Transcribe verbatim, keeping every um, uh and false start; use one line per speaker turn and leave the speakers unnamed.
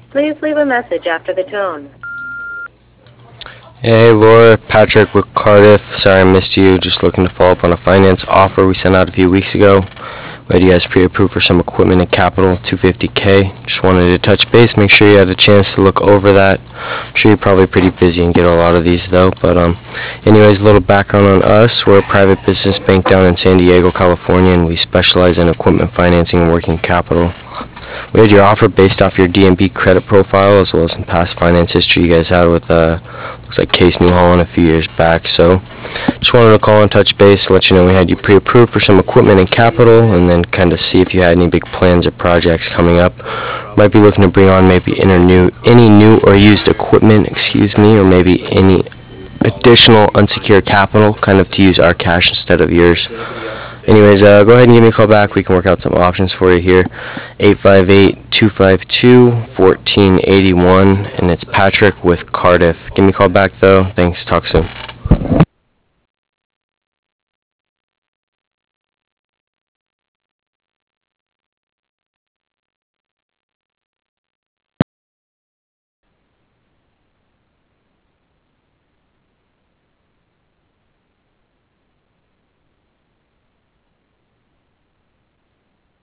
Please leave a message after the tone.
Hey Laura, Patrick with Cardiff. Sorry I missed you. Just looking to follow up on a finance offer we sent out a few weeks ago. We had you guys pre-approved for some equipment and capital, two hundred fifty K. Just wanted to touch base, make sure you had a chance to look over that. I'm sure you're probably pretty busy and get a lot of these though. But um, anyways, a little background on us. We're a private business bank down in San Diego, California, and we specialize in equipment financing and working capital. We had your offer based off your D M B credit profile as well as some past finance history you guys had with uh, looks like Case New Holland a few years back. So just wanted to call and touch base, let you know we had you pre-approved for some equipment and capital, and then kind of see if you had any big plans or projects coming up. Might be looking to bring on maybe any new, any new or used equipment, excuse me, or maybe any additional unsecured capital, kind of to use our cash instead of yours. Anyways, uh, go ahead and give me a call back. We can work out some options for you here. eight five eight, two five two, one four eight one, and it's Patrick with Cardiff. Give me a call back, though. Thanks. Talk soon.